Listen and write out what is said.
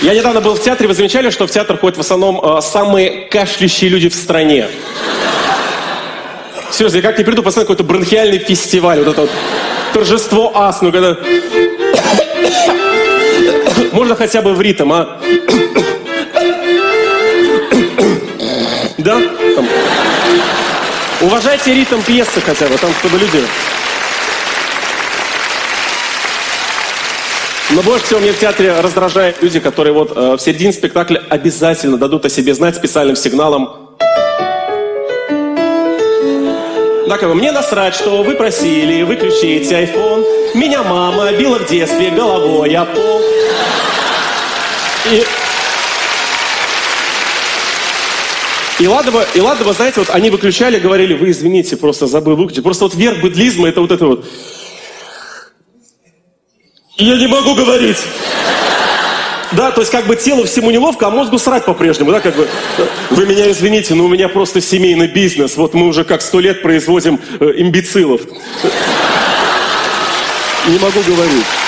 Я недавно был в театре, вы замечали, что в театр ходят в основном самые кашляющие люди в стране? Серьезно, я как не приду, посмотрю какой-то бронхиальный фестиваль, вот это вот торжество астмы, когда... Можно хотя бы в ритм, а? Да? Там. Уважайте ритм пьесы хотя бы, там, чтобы люди... Но больше всего мне в театре раздражают люди, которые вот в середине спектакля обязательно дадут о себе знать специальным сигналом. Да, как бы, мне насрать, что вы просили выключить iPhone. Меня мама била в детстве головой о пол. И ладно, вы знаете, вот они выключали, говорили, вы извините, просто забыл выключить. Просто вот верх быдлизма, это вот это вот. Я не могу говорить. Да, то есть как бы телу всему неловко, а мозгу срать по-прежнему, да, как бы. Вы меня извините, но у меня просто семейный бизнес. Вот мы уже как 100 лет производим имбецилов. Не могу говорить.